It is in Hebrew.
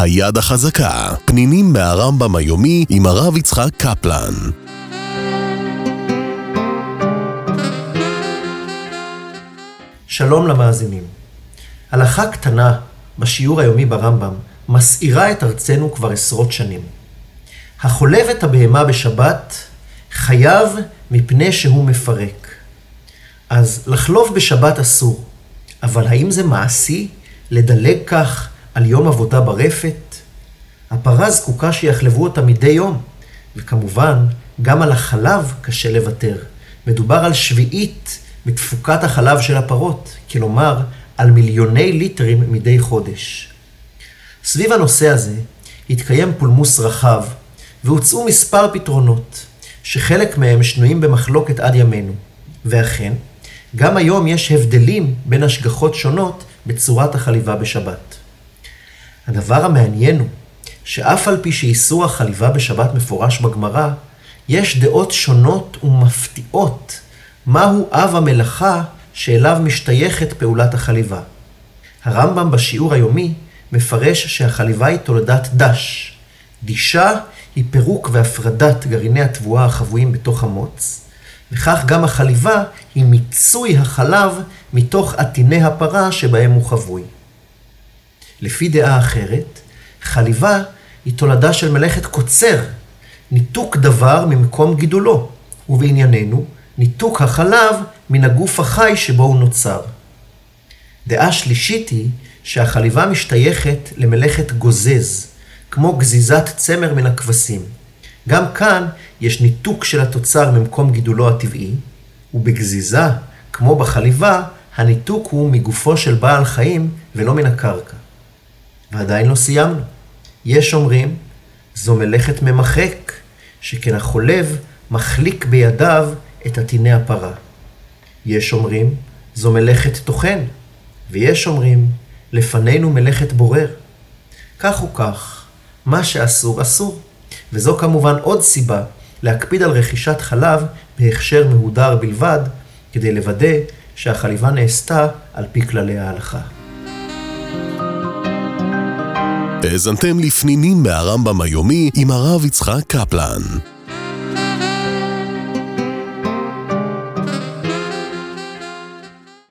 היד החזקה, פנינים מהרמב"ם היומי עם הרב יצחק קפלן. שלום למאזינים. הלכה קטנה בשיעור היומי ברמב"ם מסעירה את ארצנו כבר עשרות שנים. החולב את הבהמה בשבת חייב מפני שהוא מפרק. אז לחלוב בשבת אסור, אבל האם זה מעשי לדלג כך על יום עבודה ברפת? הפרה זקוקה שיחלבו אותה מדי יום, וכמובן גם על החלב קשה לוותר. מדובר על שביעית מתפוקת החלב של הפרות, כלומר על מיליוני ליטרים מדי חודש. סביב הנושא הזה התקיים פולמוס רחב, והוצאו מספר פתרונות, שחלק מהם שנויים במחלוקת עד ימינו. ואכן, גם היום יש הבדלים בין השגחות שונות בצורת החליבה בשבת. הדבר המעניין הוא שאף על פי שאיסור החליבה בשבת מפורש בגמרא, יש דעות שונות ומפתיעות מהו אב המלאכה שאליו משתייכת פעולת החליבה. הרמב"ם בשיעור היומי מפרש שהחליבה היא תולדת דש. דישה היא פירוק והפרדת גרעיני התבואה החבויים בתוך המוץ, וכך גם החליבה היא מיצוי החלב מתוך עטיני הפרה שבהם הוא חבוי. לפי דעה אחרת, חליבה היא תולדה של מלאכת קוצר, ניתוק דבר ממקום גידולו, ובענייננו, ניתוק החלב מן הגוף החי שבו הוא נוצר. דעה שלישית היא שהחליבה משתייכת למלאכת גוזז, כמו גזיזת צמר מן הכבשים. גם כאן יש ניתוק של התוצר ממקום גידולו הטבעי, ובגזיזה, כמו בחליבה, הניתוק הוא מגופו של בעל חיים ולא מן הקרקע. ועדיין לא סיימנו. יש אומרים, זו מלאכת ממחק, שכן החולב מחליק בידיו את עטיני הפרה. יש אומרים, זו מלאכת טוחן, ויש אומרים, לפנינו מלאכת בורר. כך וכך, מה שאסור אסור, וזו כמובן עוד סיבה להקפיד על רכישת חלב בהכשר מהודר בלבד, כדי לוודא שהחליבה נעשתה על פי כללי ההלכה. האזנתם לפנינים מהרמב"ם היומי עם הרב יצחק קפלן.